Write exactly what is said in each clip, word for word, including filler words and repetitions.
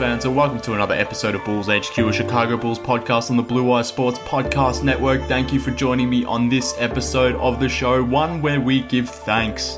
fans, and welcome to another episode of Bulls H Q, a Chicago Bulls podcast on the Blue Wire Sports Podcast Network. Thank you for joining me on this episode of the show, one where we give thanks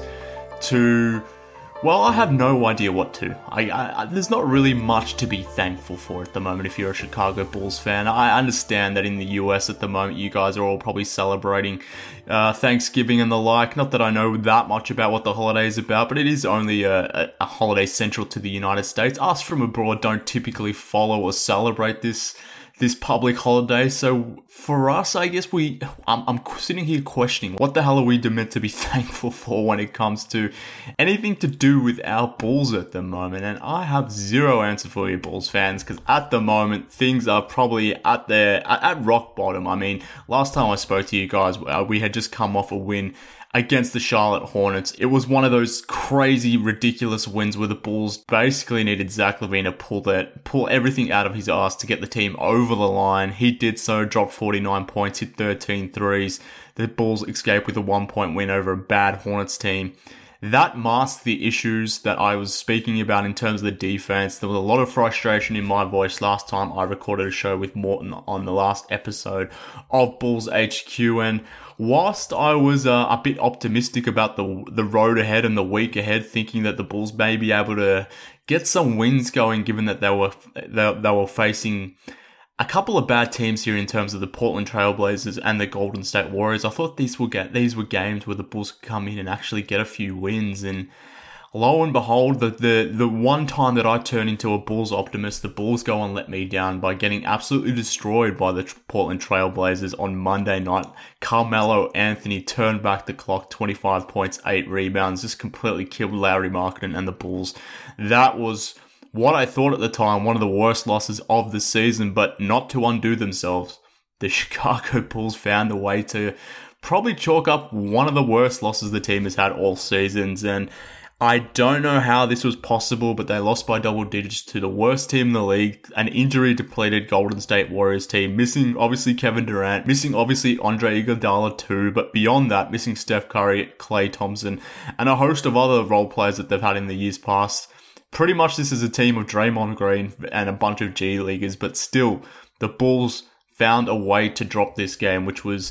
to... Well, I have no idea what to. I, I, there's not really much to be thankful for at the moment if you're a Chicago Bulls fan. I understand that in the U S at the moment you guys are all probably celebrating uh, Thanksgiving and the like. Not that I know that much about what the holiday is about, but it is only a, a, a holiday central to the United States. Us from abroad don't typically follow or celebrate this this public holiday, so for us, I guess we, I'm, I'm sitting here questioning, what the hell are we meant to be thankful for when it comes to anything to do with our Bulls at the moment? And I have zero answer for you Bulls fans, because at the moment, things are probably at their, at, at rock bottom. I mean, last time I spoke to you guys, uh, we had just come off a win against the Charlotte Hornets. It was one of those crazy, ridiculous wins where the Bulls basically needed Zach LaVine to pull that, pull everything out of his ass to get the team over the line. He did so, dropped forty-nine points, hit thirteen threes. The Bulls escaped with a one-point win over a bad Hornets team. That masked the issues that I was speaking about in terms of the defense. There was a lot of frustration in my voice last time I recorded a show with Morton on the last episode of Bulls H Q, and whilst I was uh, a bit optimistic about the the road ahead and the week ahead, thinking that the Bulls may be able to get some wins going, given that they were they, they were facing a couple of bad teams here in terms of the Portland Trailblazers and the Golden State Warriors, I thought these were get these were games where the Bulls could come in and actually get a few wins. And lo and behold, the, the the one time that I turn into a Bulls optimist, the Bulls go and let me down by getting absolutely destroyed by the Portland Trailblazers on Monday night. Carmelo Anthony turned back the clock, twenty-five points, eight rebounds, just completely killed Lauri Markkanen and the Bulls. That was what I thought at the time, one of the worst losses of the season, but not to undo themselves. The Chicago Bulls found a way to probably chalk up one of the worst losses the team has had all seasons, and I don't know how this was possible, but they lost by double digits to the worst team in the league, an injury-depleted Golden State Warriors team, missing obviously Kevin Durant, missing obviously Andre Iguodala too, but beyond that, missing Steph Curry, Klay Thompson, and a host of other role players that they've had in the years past. Pretty much this is a team of Draymond Green and a bunch of G Leaguers, but still, the Bulls found a way to drop this game, which was...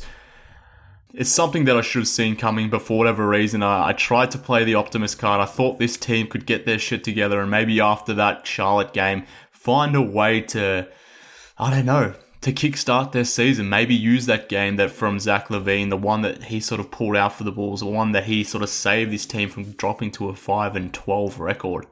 It's something that I should have seen coming, but for whatever reason, I, I tried to play the optimist card. I thought this team could get their shit together, and maybe after that Charlotte game, find a way to, I don't know, to kickstart their season. Maybe use that game that from Zach LaVine, the one that he sort of pulled out for the Bulls, the one that he sort of saved this team from dropping to a five and twelve record.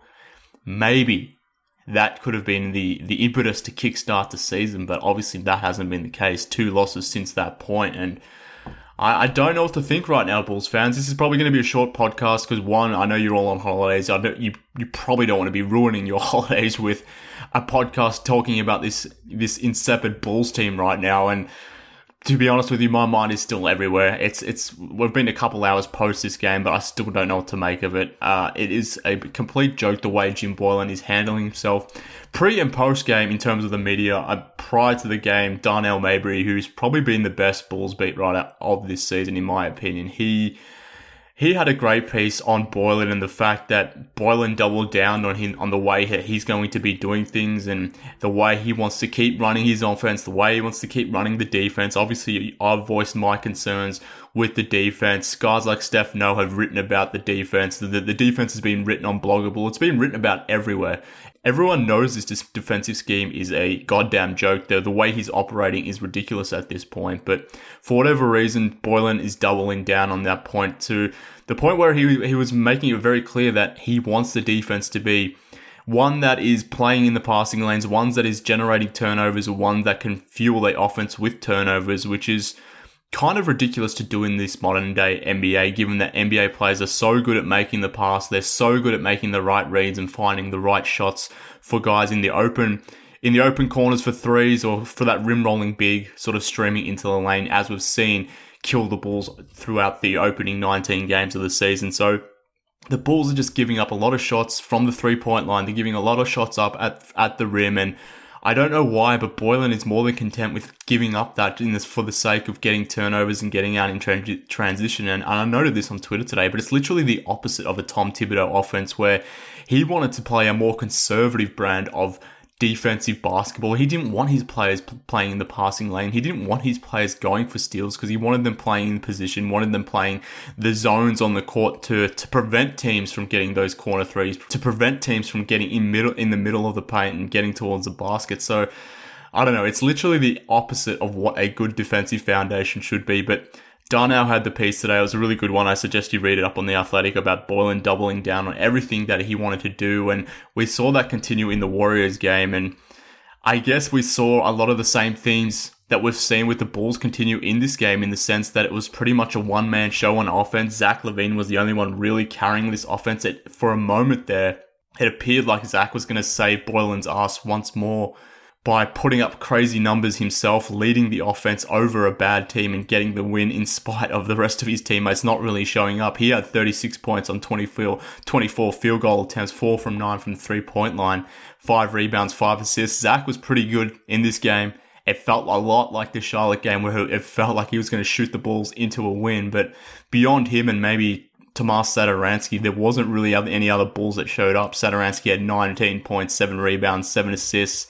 Maybe that could have been the, the impetus to kickstart the season, but obviously that hasn't been the case. Two losses since that point, and I, I don't know what to think right now, Bulls fans. This is probably going to be a short podcast because, one, I know you're all on holidays. I don't, you you probably don't want to be ruining your holidays with a podcast talking about this this insipid Bulls team right now. And to be honest with you, my mind is still everywhere. It's it's we've been a couple hours post this game, but I still don't know what to make of it. Uh, it is a complete joke the way Jim Boylen is handling himself pre and post game in terms of the media. Uh, prior to the game, Darnell Mayberry, who's probably been the best Bulls beat writer of this season, in my opinion, he he had a great piece on Boylen and the fact that Boylen doubled down on him on the way he's going to be doing things and the way he wants to keep running his offense, the way he wants to keep running the defense. Obviously, I've voiced my concerns with the defense. Guys like Steph No have written about the defense. The, the defense has been written on Bloggable. It's been written about everywhere. Everyone knows this defensive scheme is a goddamn joke. The, the way he's operating is ridiculous at this point. But for whatever reason, Boylen is doubling down on that point to the point where he he was making it very clear that he wants the defense to be one that is playing in the passing lanes, one that is generating turnovers, or one that can fuel the offense with turnovers, which is kind of ridiculous to do in this modern day N B A, given that N B A players are so good at making the pass, they're so good at making the right reads and finding the right shots for guys in the open, in the open corners for threes or for that rim rolling big, sort of streaming into the lane, as we've seen kill the Bulls throughout the opening nineteen games of the season. So the Bulls are just giving up a lot of shots from the three-point line. They're giving a lot of shots up at at the rim, and I don't know why, but Boylen is more than content with giving up that in this for the sake of getting turnovers and getting out in tran- transition. And, and I noted this on Twitter today, but it's literally the opposite of a Tom Thibodeau offense, where he wanted to play a more conservative brand of defensive basketball. He didn't want his players p- playing in the passing lane. He didn't want his players going for steals because he wanted them playing in position, wanted them playing the zones on the court to to prevent teams from getting those corner threes, to prevent teams from getting in middle in the middle of the paint and getting towards the basket. So I don't know. It's literally the opposite of what a good defensive foundation should be. But Darnell had the piece today. It was a really good one. I suggest you read it up on The Athletic about Boylen doubling down on everything that he wanted to do. And we saw that continue in the Warriors game. And I guess we saw a lot of the same themes that we've seen with the Bulls continue in this game, in the sense that it was pretty much a one-man show on offense. Zach LaVine was the only one really carrying this offense. It, for a moment there, it appeared like Zach was going to save Boylen's ass once more by putting up crazy numbers himself, leading the offense over a bad team and getting the win in spite of the rest of his teammates not really showing up. He had thirty-six points on twenty-four field goal attempts, four from nine from the three-point line, five rebounds, five assists. Zach was pretty good in this game. It felt a lot like the Charlotte game where it felt like he was going to shoot the Bulls into a win, but beyond him and maybe Tomas Satoransky, there wasn't really any other Bulls that showed up. Satoransky had nineteen points, seven rebounds, seven assists.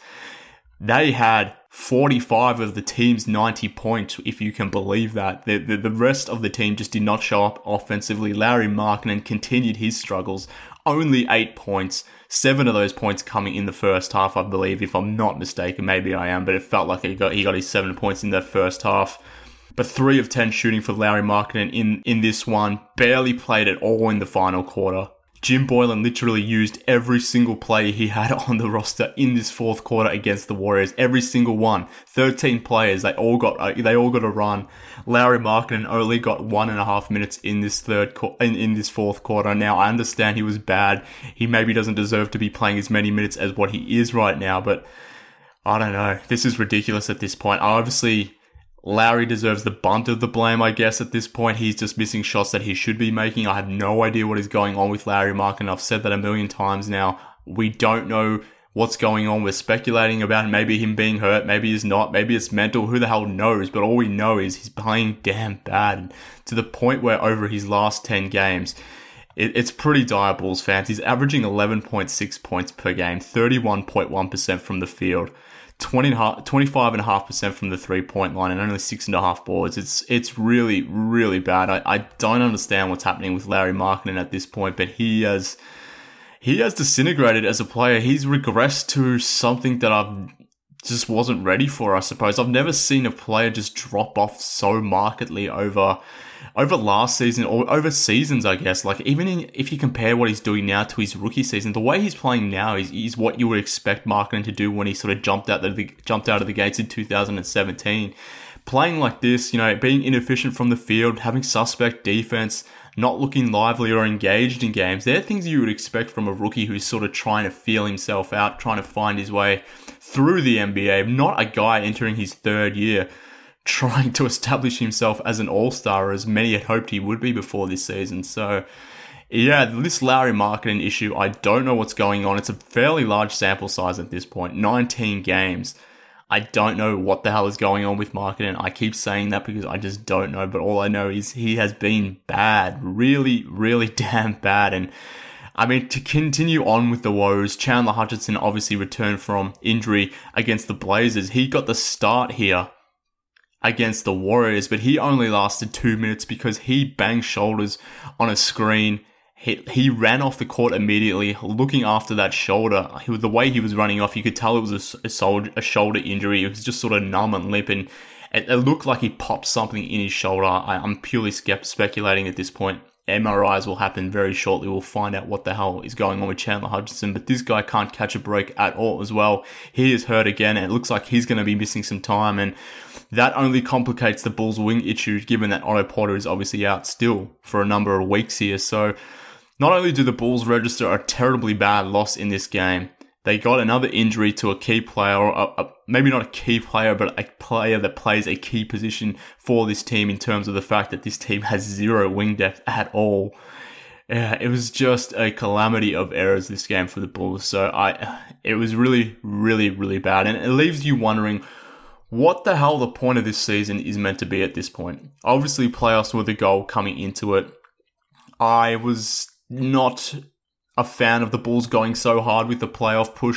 They had forty-five of the team's ninety points, if you can believe that. The, the, the rest of the team just did not show up offensively. Lauri Markkanen continued his struggles. Only eight points. Seven of those points coming in the first half, I believe, if I'm not mistaken. Maybe I am, but it felt like he got, he got his seven points in that first half. But three of ten shooting for Lauri Markkanen in, in this one. Barely played at all in the final quarter. Jim Boylen literally used every single player he had on the roster in this fourth quarter against the Warriors. Every single one. thirteen players. They all got they all got a run. Lauri Markkanen only got one and a half minutes in this third in, in this fourth quarter. Now, I understand he was bad. He maybe doesn't deserve to be playing as many minutes as what he is right now, but I don't know. This is ridiculous at this point. Obviously, Lauri deserves the brunt of the blame, I guess, at this point. He's just missing shots that he should be making. I have no idea what is going on with Lauri Markkanen. I've said that a million times now. We don't know what's going on. We're speculating about maybe him being hurt. Maybe he's not. Maybe it's mental. Who the hell knows? But all we know is he's playing damn bad, to the point where over his last ten games, it, it's pretty dire, Bulls fans. He's averaging eleven point six points per game, thirty-one point one percent from the field, twenty-five point five percent from the three-point line, and only six and a half boards. It's it's really, really bad. I, I don't understand what's happening with Lauri Markkanen at this point, but he has he has disintegrated as a player. He's regressed to something that I've just wasn't ready for, I suppose. I've never seen a player just drop off so markedly over over last season, or over seasons, I guess. Like, even in, if you compare what he's doing now to his rookie season, the way he's playing now is, is what you would expect Markkanen to do when he sort of jumped out the jumped out of the gates in two thousand seventeen. Playing like this, you know, being inefficient from the field, having suspect defense, not looking lively or engaged in games, they're things you would expect from a rookie who's sort of trying to feel himself out, trying to find his way through the N B A, not a guy entering his third year trying to establish himself as an all-star, as many had hoped he would be before this season. So, yeah, this Lauri Markkanen issue, I don't know what's going on. It's a fairly large sample size at this point, nineteen games. I don't know what the hell is going on with Markkanen. I keep saying that because I just don't know, but all I know is he has been bad, really, really damn bad. And I mean, to continue on with the woes, Chandler Hutchinson obviously returned from injury against the Blazers. He got the start here against the Warriors, but he only lasted two minutes because he banged shoulders on a screen. He, he ran off the court immediately, looking after that shoulder. He, the way he was running off, you could tell it was a, a, soldier, a shoulder injury. It was just sort of numb and limp, and it, it looked like he popped something in his shoulder. I, I'm purely skept, speculating at this point. M R Is will happen very shortly. We'll find out what the hell is going on with Chandler Hutchinson, but this guy can't catch a break at all as well. He is hurt again, and it looks like he's going to be missing some time, and that only complicates the Bulls' wing issue, given that Otto Porter is obviously out still for a number of weeks here. So not only do the Bulls register a terribly bad loss in this game, they got another injury to a key player, or a, a, maybe not a key player, but a player that plays a key position for this team, in terms of the fact that this team has zero wing depth at all. Yeah, it was just a calamity of errors this game for the Bulls. So I, it was really, really, really bad. And it leaves you wondering what the hell the point of this season is meant to be at this point. Obviously, playoffs were the goal coming into it. I was not a fan of the Bulls going so hard with the playoff push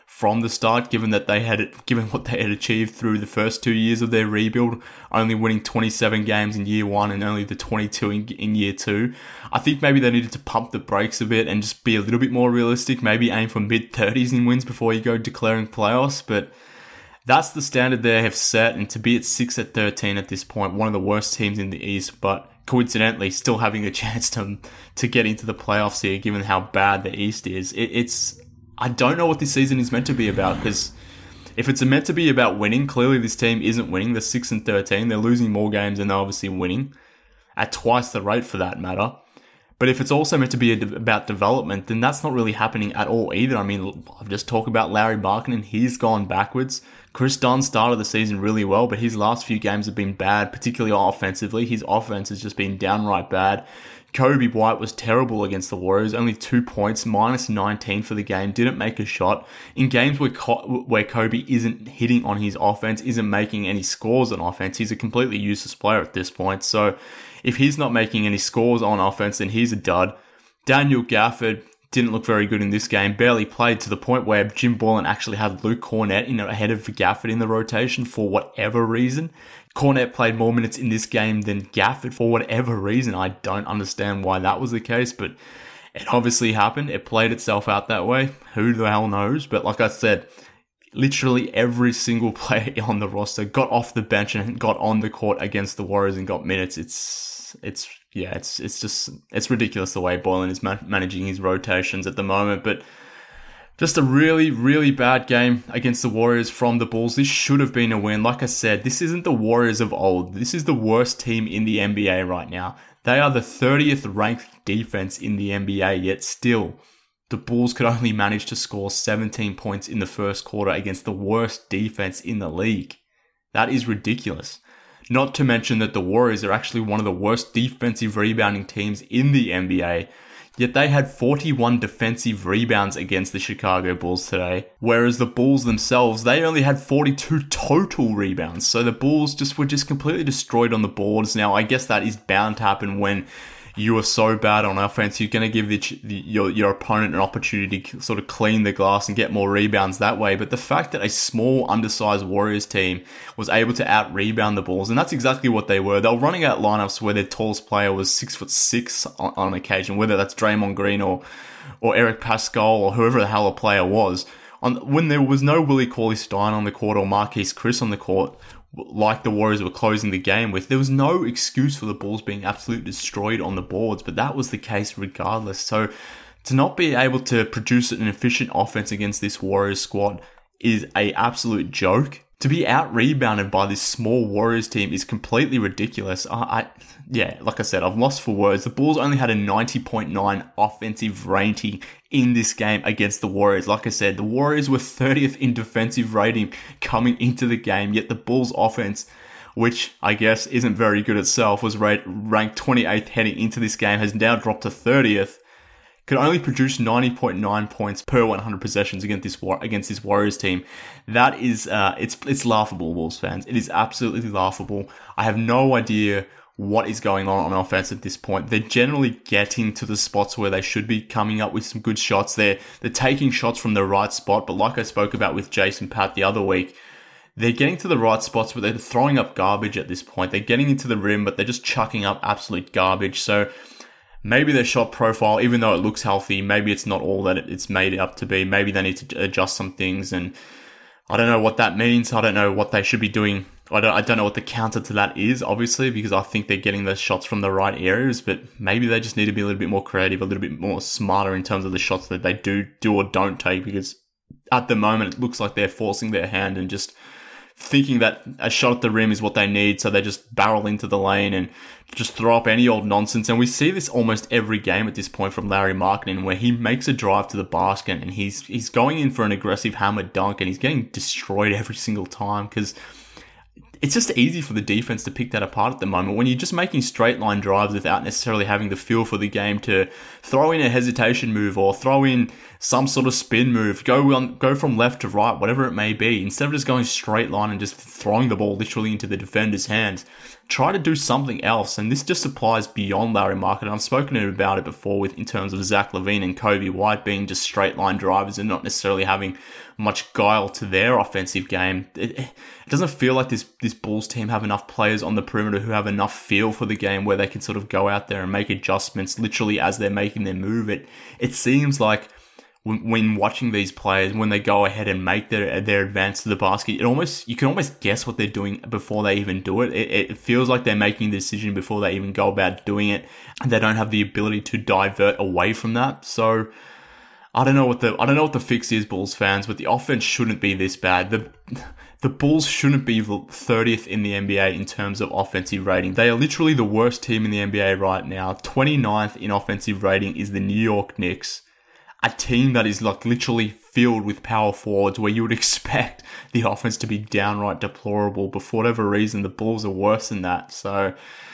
from the start, given that they had given what they had achieved through the first two years of their rebuild, only winning twenty-seven games in year one and only the twenty-two in, in year two. I think maybe they needed to pump the brakes a bit and just be a little bit more realistic, maybe aim for mid-thirties in wins before you go declaring playoffs, but that's the standard they have set, and to be at six at thirteen at this point, one of the worst teams in the East, but coincidentally still having a chance to to get into the playoffs here, given how bad the East is. It, it's I don't know what this season is meant to be about, because if it's meant to be about winning, clearly this team isn't winning. They're six and thirteen. They're losing more games than they're obviously winning, at twice the rate for that matter. But if it's also meant to be about development, then that's not really happening at all either. I mean, I've just talked about Larry Markkinen. He's gone backwards. Chris Dunn started the season really well, but his last few games have been bad, particularly offensively. His offense has just been downright bad. Kobe White was terrible against the Warriors, only two points, minus nineteen for the game, didn't make a shot. In games where Co- where Kobe isn't hitting on his offense, isn't making any scores on offense, he's a completely useless player at this point. So if he's not making any scores on offense, then he's a dud. Daniel Gafford didn't look very good in this game, barely played, to the point where Jim Boylen actually had Luke Kornet in ahead of Gafford in the rotation for whatever reason. Kornet played more minutes in this game than Gafford for whatever reason. I don't understand why that was the case, but it obviously happened. It played itself out that way. Who the hell knows? But like I said, literally every single player on the roster got off the bench and got on the court against the Warriors and got minutes. It's, it's, yeah, it's, it's just, it's ridiculous the way Boylen is ma- managing his rotations at the moment, but just a really, really bad game against the Warriors from the Bulls. This should have been a win. Like I said, this isn't the Warriors of old. This is the worst team in the N B A right now. They are the thirtieth ranked defense in the N B A, yet still, the Bulls could only manage to score seventeen points in the first quarter against the worst defense in the league. That is ridiculous. Not to mention that the Warriors are actually one of the worst defensive rebounding teams in the N B A. Yet they had forty-one defensive rebounds against the Chicago Bulls today, whereas the Bulls themselves, they only had forty-two total rebounds. So the Bulls just were just completely destroyed on the boards. Now, I guess that is bound to happen when you are so bad on offense. You're going to give the, the, your, your opponent an opportunity to sort of clean the glass and get more rebounds that way. But the fact that a small, undersized Warriors team was able to out-rebound the Bulls, and that's exactly what they were. They were running out lineups where their tallest player was six foot six on, on occasion, whether that's Draymond Green or, or Eric Pascal or whoever the hell a player was. On, when there was no Willie Cauley-Stein on the court or Marquise Chris on the court, like the Warriors were closing the game with, there was no excuse for the Bulls being absolutely destroyed on the boards, but that was the case regardless. So to not be able to produce an efficient offense against this Warriors squad is a absolute joke. To be out-rebounded by this small Warriors team is completely ridiculous. I, I, yeah, like I said, I've lost for words. The Bulls only had a ninety point nine offensive rating in this game against the Warriors. Like I said, the Warriors were thirtieth in defensive rating coming into the game, yet the Bulls offense, which I guess isn't very good itself, was ranked twenty-eighth heading into this game, has now dropped to thirtieth. Could only produce ninety point nine points per one hundred possessions against this against this Warriors team. That is, uh, it's it's laughable, Bulls fans. It is absolutely laughable. I have no idea what is going on on offense at this point. They're generally getting to the spots where they should be, coming up with some good shots. They're they're taking shots from the right spot, but like I spoke about with Jason Pat the other week, they're getting to the right spots, but they're throwing up garbage at this point. They're getting into the rim, but they're just chucking up absolute garbage. So maybe their shot profile, even though it looks healthy, maybe it's not all that it's made up to be. Maybe they need to adjust some things, and I don't know what that means. I don't know what they should be doing. I don't, I don't know what the counter to that is, obviously, because I think they're getting the shots from the right areas, but maybe they just need to be a little bit more creative, a little bit more smarter in terms of the shots that they do, do or don't take, because at the moment it looks like they're forcing their hand and just thinking that a shot at the rim is what they need, so they just barrel into the lane and just throw up any old nonsense. And we see this almost every game at this point from Larry Markkinen, where he makes a drive to the basket and he's he's going in for an aggressive hammer dunk and he's getting destroyed every single time, because it's just easy for the defense to pick that apart at the moment. When you're just making straight line drives without necessarily having the feel for the game to throw in a hesitation move or throw in some sort of spin move, go on, go from left to right, whatever it may be, instead of just going straight line and just throwing the ball literally into the defender's hands, try to do something else. And this just applies beyond Larry Market. I've spoken about it before with in terms of Zach LaVine and Kobe White being just straight line drivers and not necessarily having much guile to their offensive game. It, it doesn't feel like this this Bulls team have enough players on the perimeter who have enough feel for the game where they can sort of go out there and make adjustments literally as they're making their move. It it seems like when, when watching these players, when they go ahead and make their their advance to the basket, it almost you can almost guess what they're doing before they even do it. It, it feels like they're making the decision before they even go about doing it, and they don't have the ability to divert away from that. So I don't know what the I don't know what the fix is, Bulls fans, but the offense shouldn't be this bad. The the Bulls shouldn't be thirtieth in the N B A in terms of offensive rating. They are literally the worst team in the N B A right now. twenty-ninth in offensive rating is the New York Knicks, a team that is like literally filled with power forwards where you would expect the offense to be downright deplorable, but for whatever reason, the Bulls are worse than that. So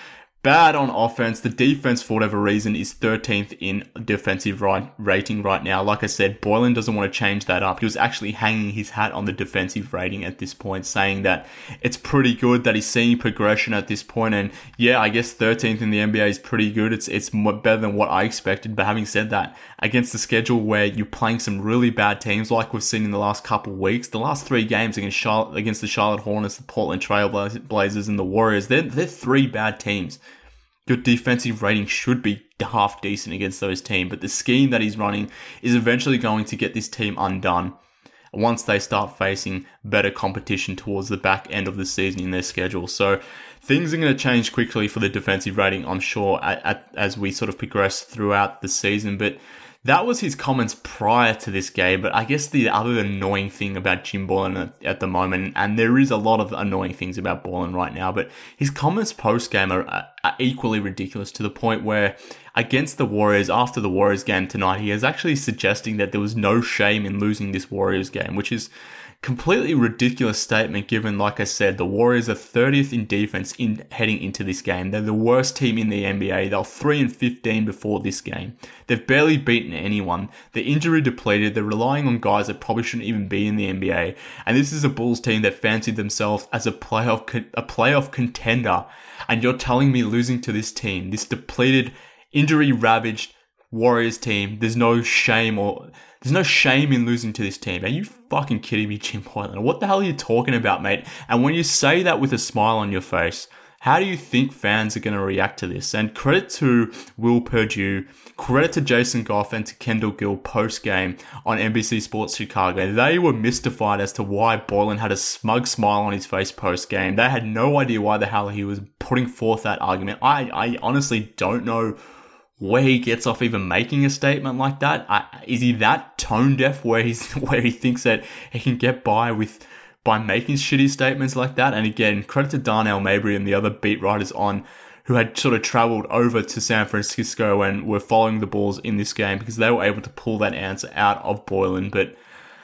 bad on offense. The defense, for whatever reason, is thirteenth in defensive right, rating right now. Like I said, Boylen doesn't want to change that up. He was actually hanging his hat on the defensive rating at this point, saying that it's pretty good, that he's seeing progression at this point. And yeah, I guess thirteenth in the N B A is pretty good. It's it's better than what I expected. But having said that, against the schedule where you're playing some really bad teams like we've seen in the last couple of weeks, the last three games against Charlotte, against the Charlotte Hornets, the Portland Trail Blazers, and the Warriors, they're, they're three bad teams. Your defensive rating should be half decent against those teams, but the scheme that he's running is eventually going to get this team undone once they start facing better competition towards the back end of the season in their schedule. So things are going to change quickly for the defensive rating, I'm sure, at, at, as we sort of progress throughout the season. But that was his comments prior to this game. But I guess the other annoying thing about Jim Boylen at, at the moment, and there is a lot of annoying things about Boylen right now, but his comments post-game are, are equally ridiculous, to the point where against the Warriors, after the Warriors game tonight, he is actually suggesting that there was no shame in losing this Warriors game, which is completely ridiculous statement given, like I said, the Warriors are thirtieth in defense in heading into this game. They're the worst team in the N B A. They were three and fifteen before this game. They've barely beaten anyone. They're injury depleted. They're relying on guys that probably shouldn't even be in the N B A. And this is a Bulls team that fancied themselves as a playoff a playoff contender. And you're telling me losing to this team, this depleted, injury ravaged Warriors team, there's no shame or there's no shame in losing to this team. Are you fucking kidding me, Jim Boylen? What the hell are you talking about, mate? And when you say that with a smile on your face, how do you think fans are going to react to this? And credit to Will Perdue, credit to Jason Goff and to Kendall Gill post-game on N B C Sports Chicago. They were mystified as to why Boylen had a smug smile on his face post-game. They had no idea why the hell he was putting forth that argument. I, I honestly don't know where he gets off even making a statement like that. I, is he that tone deaf where he's where he thinks that he can get by with by making shitty statements like that? And again, credit to Darnell Mabry and the other beat writers on who had sort of traveled over to San Francisco and were following the Bulls in this game, because they were able to pull that answer out of Boylen. But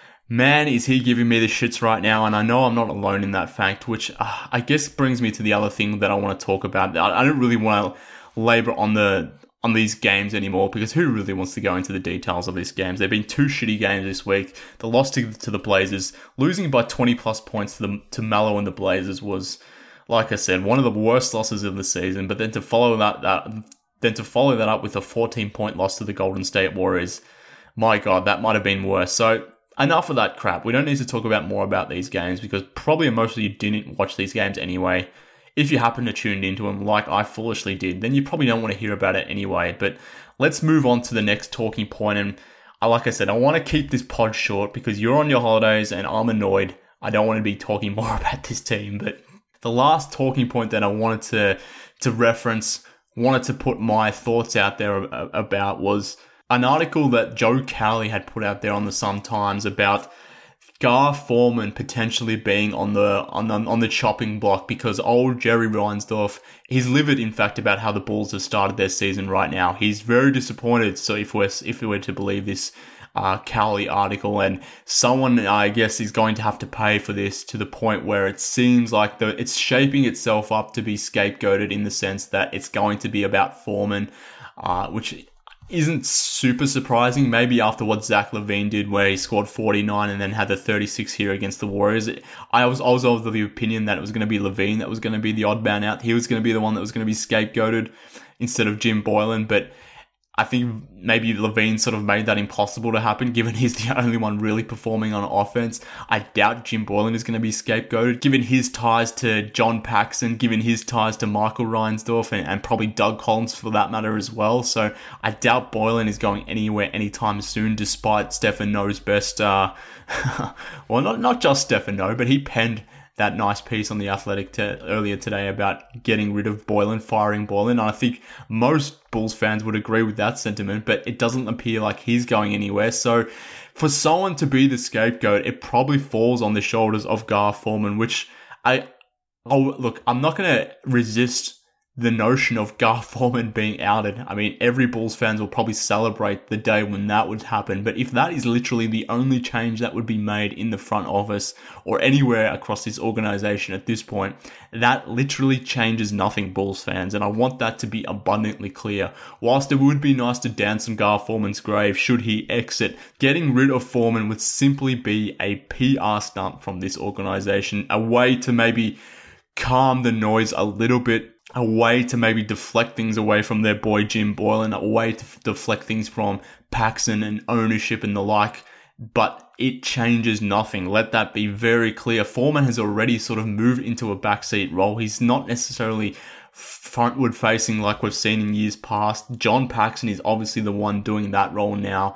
man, is he giving me the shits right now, and I know I'm not alone in that fact, which uh, I guess brings me to the other thing that I want to talk about. I, I don't really want to labor on the on these games anymore, because who really wants to go into the details of these games? They've been two shitty games this week. The loss to, to the Blazers, losing by twenty plus points to the, to Melo and the Blazers was, like I said, one of the worst losses of the season. But then to follow that, that then to follow that up with a fourteen point loss to the Golden State Warriors, my God, that might have been worse. So enough of that crap. We don't need to talk about more about these games, because probably most of you didn't watch these games anyway. If you happen to tune into them like I foolishly did, then you probably don't want to hear about it anyway. But let's move on to the next talking point. And like I said, I want to keep this pod short because you're on your holidays and I'm annoyed. I don't want to be talking more about this team. But the last talking point that I wanted to, to reference, wanted to put my thoughts out there about, was an article that Joe Cowley had put out there on the Sun-Times about Gar Forman potentially being on the on the on the chopping block, because old Jerry Reinsdorf, he's livid, in fact, about how the Bulls have started their season right now. He's very disappointed. So if we're if we were to believe this uh, Cowley article, and someone, I guess, is going to have to pay for this to the point where it seems like the it's shaping itself up to be scapegoated in the sense that it's going to be about Foreman, uh, which isn't super surprising. Maybe after what Zach LaVine did, where he scored forty-nine and then had the thirty-six here against the Warriors. I was, I was of the opinion that it was going to be LaVine that was going to be the odd man out. He was going to be the one that was going to be scapegoated instead of Jim Boylen, but I think maybe LaVine sort of made that impossible to happen, given he's the only one really performing on offense. I doubt Jim Boylen is going to be scapegoated, given his ties to John Paxson, given his ties to Michael Reinsdorf, and, and probably Doug Collins for that matter as well. So I doubt Boylen is going anywhere anytime soon, despite Stefan No's best, uh, well, not, not just Stefan No, but he penned that nice piece on The Athletic to, earlier today about getting rid of Boylen, firing Boylen. And I think most Bulls fans would agree with that sentiment, but it doesn't appear like he's going anywhere. So for someone to be the scapegoat, it probably falls on the shoulders of Gar Forman, which I, oh, look, I'm not going to resist the notion of Gar Forman being outed. I mean, every Bulls fans will probably celebrate the day when that would happen. But if that is literally the only change that would be made in the front office or anywhere across this organization at this point, that literally changes nothing, Bulls fans. And I want that to be abundantly clear. Whilst it would be nice to dance on Gar Forman's grave should he exit, getting rid of Forman would simply be a P R stunt from this organization, a way to maybe calm the noise a little bit, a way to maybe deflect things away from their boy Jim Boylen, a way to f- deflect things from Paxson and ownership and the like, but it changes nothing. Let that be very clear. Foreman has already sort of moved into a backseat role. He's not necessarily frontward facing like we've seen in years past. John Paxson is obviously the one doing that role now.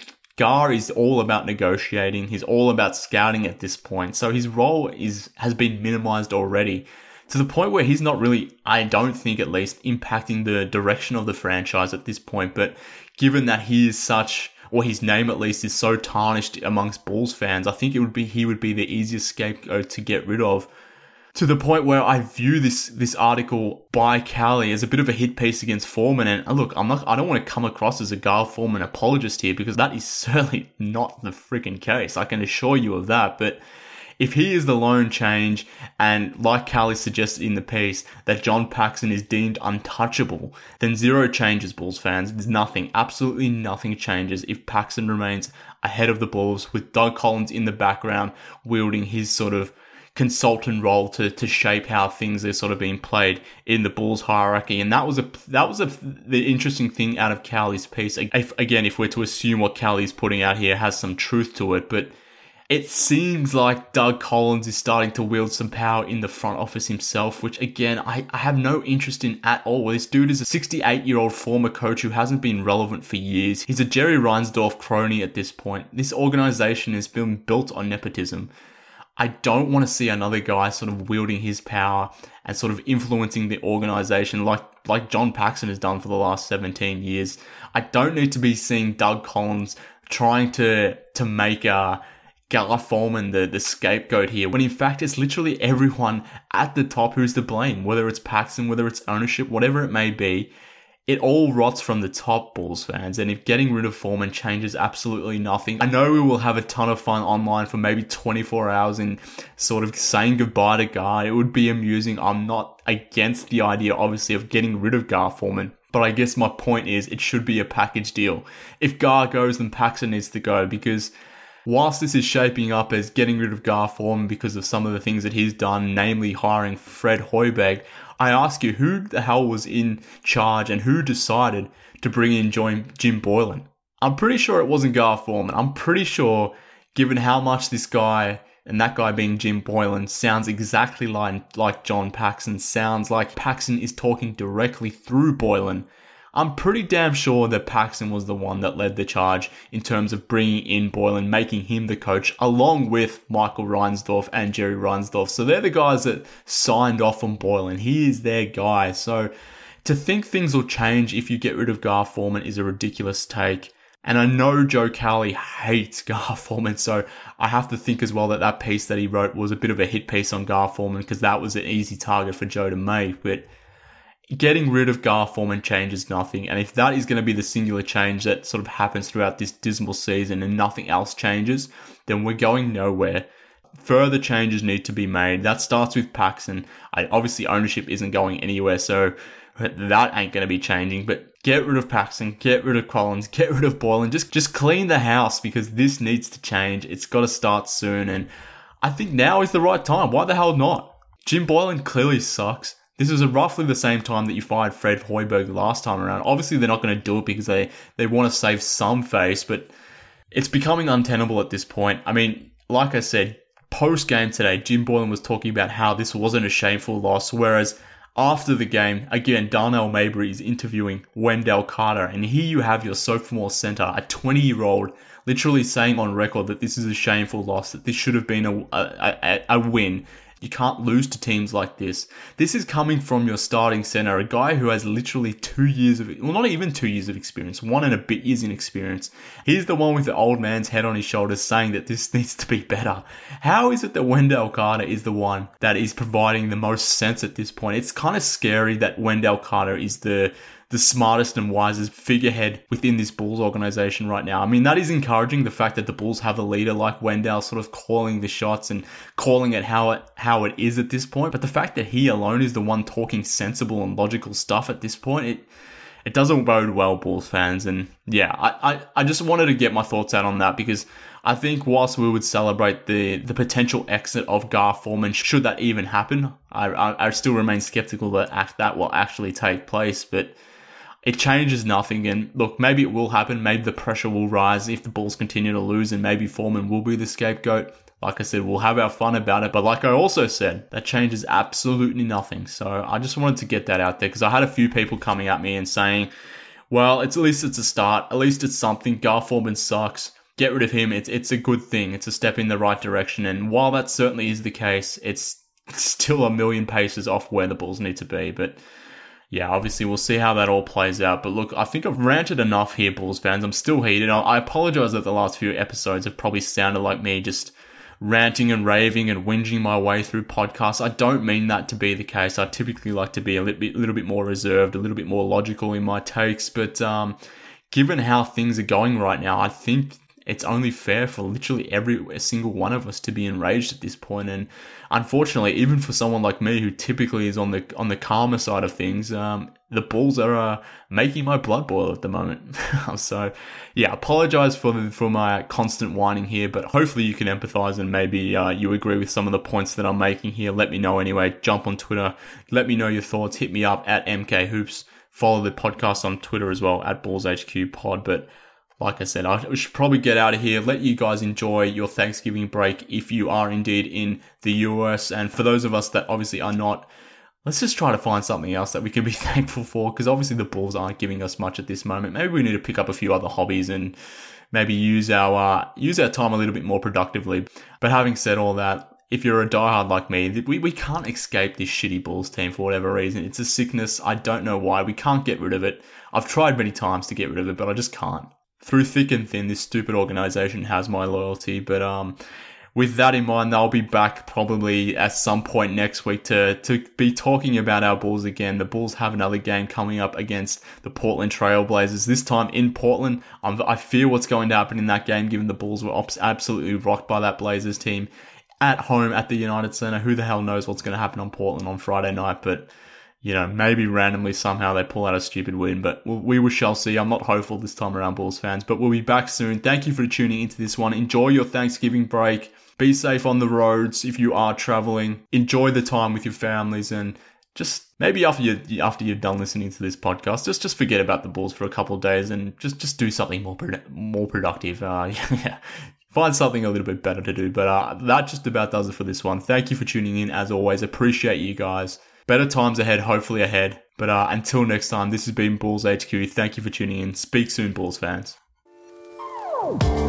Gar is all about negotiating. He's all about scouting at this point. So his role is has been minimized already, to the point where he's not really, I don't think at least, impacting the direction of the franchise at this point. But given that he is such, or his name at least is so tarnished amongst Bulls fans, I think it would be he would be the easiest scapegoat to get rid of. To the point where I view this this article by Cowley as a bit of a hit piece against Foreman. And look, I'm not, I don't want to come across as a Gar Forman apologist here, because that is certainly not the freaking case. I can assure you of that. But if he is the lone change, and like Cowley suggested in the piece, that John Paxson is deemed untouchable, then zero changes, Bulls fans. There's nothing, absolutely nothing changes if Paxson remains ahead of the Bulls, with Doug Collins in the background wielding his sort of consultant role to to shape how things are sort of being played in the Bulls hierarchy. And that was a that was a the interesting thing out of Cowley's piece. If, again, if we're to assume what Cowley's putting out here has some truth to it, but it seems like Doug Collins is starting to wield some power in the front office himself, which again, I, I have no interest in at all. This dude is a sixty-eight-year-old former coach who hasn't been relevant for years. He's a Jerry Reinsdorf crony at this point. This organization has been built on nepotism. I don't want to see another guy sort of wielding his power and sort of influencing the organization like, like John Paxson has done for the last seventeen years. I don't need to be seeing Doug Collins trying to, to make a Gar Forman the, the scapegoat here, when in fact it's literally everyone at the top who's to blame, whether it's Paxson, whether it's ownership, whatever it may be. It all rots from the top, Bulls fans, and if getting rid of Foreman changes absolutely nothing, I know we will have a ton of fun online for maybe twenty-four hours in sort of saying goodbye to Gar. It would be amusing. I'm not against the idea, obviously, of getting rid of Gar Forman, but I guess my point is it should be a package deal. If Gar goes, then Paxson needs to go, because whilst this is shaping up as getting rid of Gar Forman because of some of the things that he's done, namely hiring Fred Hoiberg, I ask you, who the hell was in charge and who decided to bring in Jim Boylen? I'm pretty sure it wasn't Gar Forman. I'm pretty sure, given how much this guy, and that guy being Jim Boylen, sounds exactly like, like John Paxson, sounds like Paxson is talking directly through Boylen, I'm pretty damn sure that Paxson was the one that led the charge in terms of bringing in Boylen, making him the coach, along with Michael Reinsdorf and Jerry Reinsdorf. So they're the guys that signed off on Boylen. He is their guy. So to think things will change if you get rid of Gar Forman is a ridiculous take. And I know Joe Cowley hates Gar Forman, so I have to think as well that that piece that he wrote was a bit of a hit piece on Gar Forman, because that was an easy target for Joe to make. But getting rid of Gar Forman changes nothing. And if that is going to be the singular change that sort of happens throughout this dismal season and nothing else changes, then we're going nowhere. Further changes need to be made. That starts with Paxson. I, obviously, ownership isn't going anywhere, so that ain't going to be changing. But get rid of Paxson, get rid of Collins, get rid of Boylan. Just, just clean the house, because this needs to change. It's got to start soon, and I think now is the right time. Why the hell not? Jim Boylan clearly sucks. This was roughly the same time that you fired Fred Hoiberg last time around. Obviously, they're not going to do it because they, they want to save some face, but it's becoming untenable at this point. I mean, like I said, post-game today, Jim Boylan was talking about how this wasn't a shameful loss, whereas after the game, again, Darnell Mabry is interviewing Wendell Carter, and here you have your sophomore center, a twenty-year-old, literally saying on record that this is a shameful loss, that this should have been a, a, a, a win. You can't lose to teams like this. This is coming from your starting center, a guy who has literally two years of, well, not even two years of experience, one and a bit years in experience. He's the one with the old man's head on his shoulders saying that this needs to be better. How is it that Wendell Carter is the one that is providing the most sense at this point? It's kind of scary that Wendell Carter is the the smartest and wisest figurehead within this Bulls organization right now. I mean, that is encouraging, the fact that the Bulls have a leader like Wendell sort of calling the shots and calling it how it how it is at this point. But the fact that he alone is the one talking sensible and logical stuff at this point, it it doesn't bode well, Bulls fans. And yeah, I, I, I just wanted to get my thoughts out on that, because I think whilst we would celebrate the, the potential exit of Gar Forman, should that even happen, I, I, I still remain skeptical that that will actually take place. But it changes nothing, and look, maybe it will happen. Maybe the pressure will rise if the Bulls continue to lose, and maybe Forman will be the scapegoat. Like I said, we'll have our fun about it. But like I also said, that changes absolutely nothing. So I just wanted to get that out there, because I had a few people coming at me and saying, well, it's at least it's a start. At least it's something. Gar Forman sucks. Get rid of him. It's, it's a good thing. It's a step in the right direction. And while that certainly is the case, it's still a million paces off where the Bulls need to be. But yeah, obviously we'll see how that all plays out. But look, I think I've ranted enough here, Bulls fans. I'm still heated. I apologize that the last few episodes have probably sounded like me just ranting and raving and whinging my way through podcasts. I don't mean that to be the case. I typically like to be a little bit, little bit more reserved, a little bit more logical in my takes. But um, given how things are going right now, I think it's only fair for literally every single one of us to be enraged at this point. And unfortunately, even for someone like me who typically is on the on the calmer side of things, um, the Bulls are uh, making my blood boil at the moment. So, yeah, apologize for the, for my constant whining here, but hopefully you can empathize and maybe uh, you agree with some of the points that I'm making here. Let me know anyway. Jump on Twitter. Let me know your thoughts. Hit me up at M K Hoops. Follow the podcast on Twitter as well, at Bulls H Q Pod. But like I said, I should probably get out of here, let you guys enjoy your Thanksgiving break if you are indeed in the U S. And for those of us that obviously are not, let's just try to find something else that we can be thankful for, because obviously the Bulls aren't giving us much at this moment. Maybe we need to pick up a few other hobbies and maybe use our uh, use our time a little bit more productively. But having said all that, if you're a diehard like me, we, we can't escape this shitty Bulls team for whatever reason. It's a sickness. I don't know why. We can't get rid of it. I've tried many times to get rid of it, but I just can't. Through thick and thin, this stupid organization has my loyalty. But um, with that in mind, I'll be back probably at some point next week to, to be talking about our Bulls again. The Bulls have another game coming up against the Portland Trail Blazers, this time in Portland. Um, I fear what's going to happen in that game, given the Bulls were absolutely rocked by that Blazers team at home at the United Center. Who the hell knows what's going to happen on Portland on Friday night, but you know, maybe randomly somehow they pull out a stupid win, but we, we shall see. I'm not hopeful this time around, Bulls fans, but we'll be back soon. Thank you for tuning into this one. Enjoy your Thanksgiving break. Be safe on the roads if you are traveling. Enjoy the time with your families, and just maybe after you after you've done listening to this podcast, just just forget about the Bulls for a couple of days and just just do something more produ- more productive. Uh, yeah. Find something a little bit better to do. But uh, that just about does it for this one. Thank you for tuning in. As always, appreciate you guys. Better times ahead, hopefully ahead. But uh, until next time, this has been Bulls H Q. Thank you for tuning in. Speak soon, Bulls fans.